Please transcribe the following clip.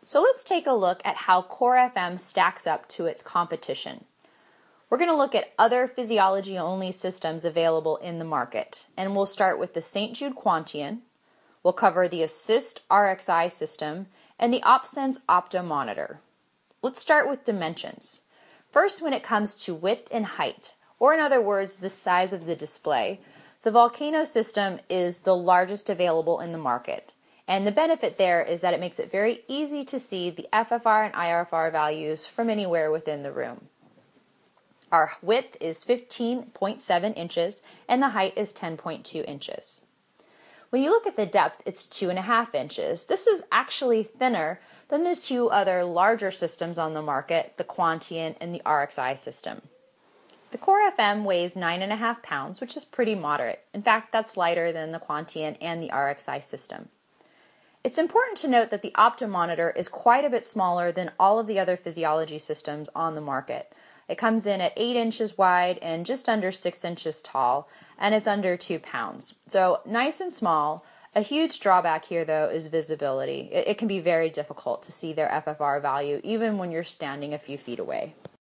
So let's take a look at how Core FM stacks up to its competition. We're going to look at other physiology-only systems available in the market, and we'll start with the St. Jude Quantian. We'll cover the Assist RXI system and the OpSens Opta monitor. Let's start with dimensions. First, when it comes to width and height, or in other words, the size of the display, the Volcano system is the largest available in the market. And the benefit there is that it makes it very easy to see the FFR and IRFR values from anywhere within the room. Our width is 15.7 inches and the height is 10.2 inches. When you look at the depth, it's 2.5 inches. This is actually thinner than the two other larger systems on the market, the Quantian and the RXI system. The Core FM weighs 9.5 pounds, which is pretty moderate. In fact, that's lighter than the Quantian and the RXI system. It's important to note that the Opta monitor is quite a bit smaller than all of the other physiology systems on the market. It comes in at 8 inches wide and just under 6 inches tall, and it's under 2 pounds. So nice and small. A huge drawback here, though, is visibility. It can be very difficult to see their FFR value even when you're standing a few feet away.